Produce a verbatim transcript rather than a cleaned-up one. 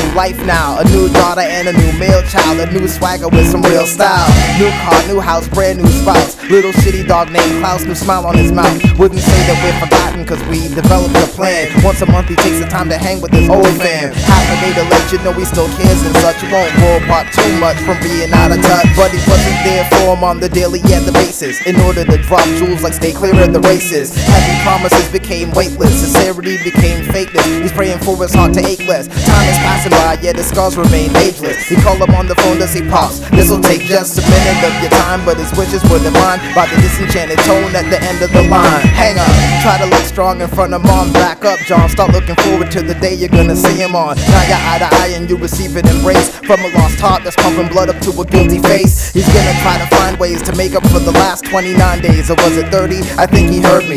life now, a new daughter and a new male child, a new swagger with some real style. New car, new house, brand new spouse. Little shitty dog named Klaus, new smile on his mouth. Wouldn't say that we're forgotten, cause we developed a plan. Once a month he takes the time to hang with his old fam. Half a day to let you know he still cares and such. You won't roll apart too much from being out of touch, but he wasn't there for him on the daily and the basis. In order to drop jewels like stay clear of the races. Heavy promises became weightless, sincerity became fakeness. He's praying for his heart to ache less. Time is passing by, yet his scars remain ageless. He called him on the phone to say, "Pops, this'll take just a minute of your time," but his wishes were divine by the disenchanted tone at the end of the line. Hang up, try to look strong in front of mom. Back up, John, start looking forward to the day you're gonna see him on. Now you're eye to eye and you receive an embrace from a lost heart that's pumping blood up to a guilty face. He's gonna try to find ways to make up for the last twenty-nine days, or was it thirty? I think he heard me.